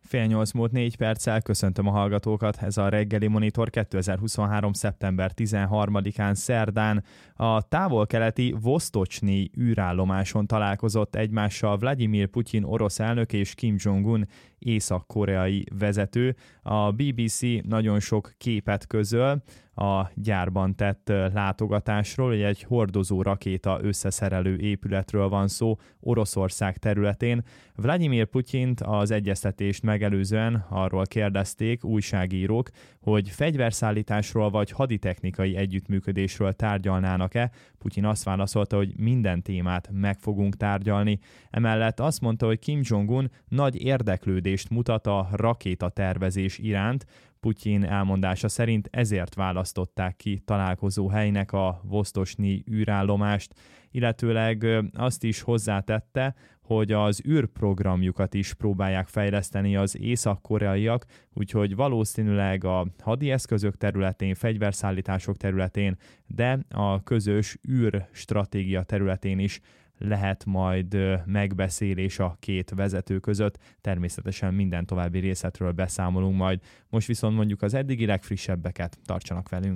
7:08 köszöntöm a hallgatókat, ez a reggeli Monitor 2023. szeptember 13-án szerdán. A távol-keleti Vosztocsnyi űrállomáson találkozott egymással Vladimir Putyin orosz elnök és Kim Jong-un észak-koreai vezető. A BBC nagyon sok képet közöl a gyárban tett látogatásról, hogy egy hordozó rakéta összeszerelő épületről van szó Oroszország területén. Vladimir Putyint az egyeztetést megelőzően arról kérdezték újságírók, hogy fegyverszállításról vagy haditechnikai együttműködésről tárgyalnának-e. Putyin azt válaszolta, hogy minden témát meg fogunk tárgyalni. Emellett azt mondta, hogy Kim Jong-un nagy érdeklődést mutat a rakétatervezés iránt. Putyin elmondása szerint ezért választották ki találkozó helynek a Vosztocsnyi űrállomást, illetőleg azt is hozzátette, hogy az űrprogramjukat is próbálják fejleszteni az észak-koreaiak, úgyhogy valószínűleg a hadi eszközök területén, fegyverszállítások területén, de a közös űrstratégia területén is lehet majd megbeszélés a két vezető között. Természetesen minden további részletről beszámolunk majd. Most viszont mondjuk az eddigi legfrissebbeket, tartsanak velünk.